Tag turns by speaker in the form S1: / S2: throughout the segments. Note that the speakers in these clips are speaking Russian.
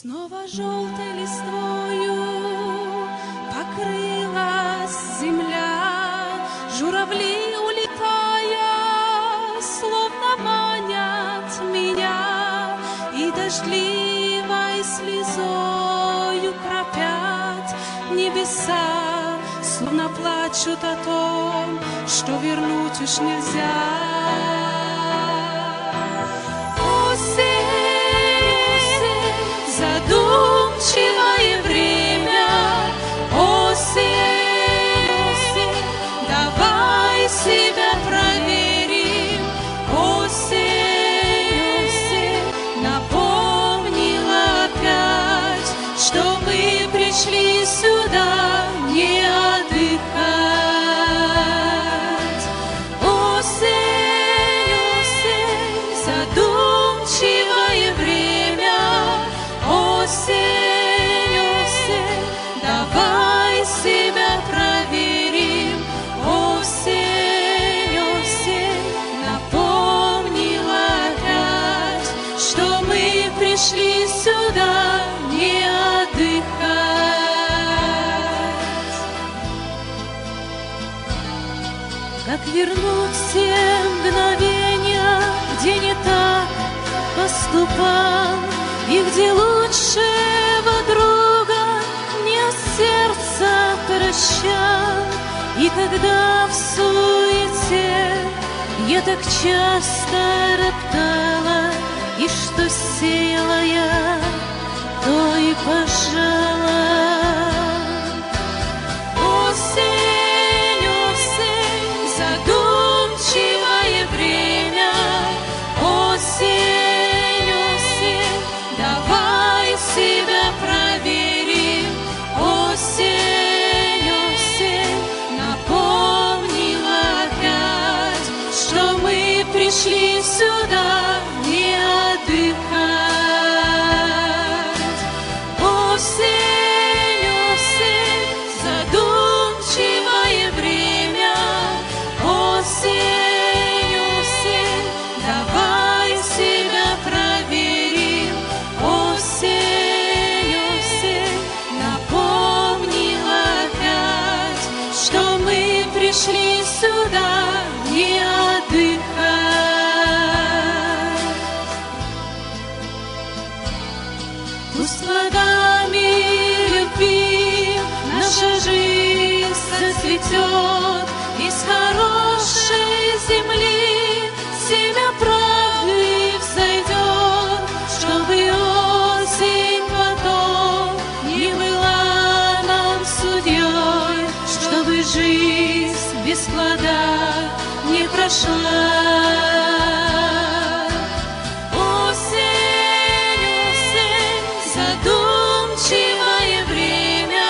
S1: Снова желтой листвою покрылась земля, журавли, улетая, словно манят меня, и дождливой слезою кропят небеса, словно плачут о том, что вернуть уж нельзя. Задумчивое время, осень, давай себя проверим. Осень напомнила опять, что мы пришли сюда не отдыхать. Осень, задумчивое время, осень, давай себя проверим. Осень, напомнила опять, что мы пришли сюда не отдыхать. Как вернуть все мгновения, где не так поступал, и где лучшего друга не сердце прощал. И когда в суете я так часто роптала, и что сеяла я, то и пожала. Осень, задумчивое время, осень, давай себя проверим. Осень, напомнила опять, что мы пришли сюда не отдыхать. Осень, задумчивое время, осень, давай себя проверим. Осень, напомнила опять, что мы пришли сюда не отдыхать. Пусть плодами любви наша жизнь зацветет, из хорошей земли семя правды взойдет, чтобы осень потом не была нам судьей, чтобы жизнь без плода не прошла. Осень, задумчивое время,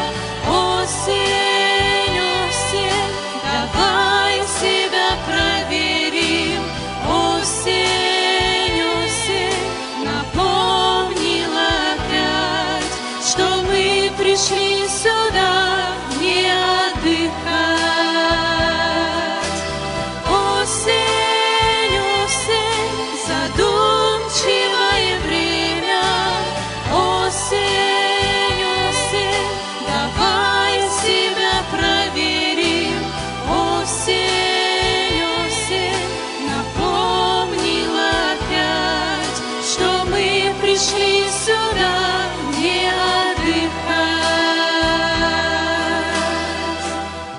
S1: осень, давай себя проверим. Осень, напомнила опять, что мы пришли сюда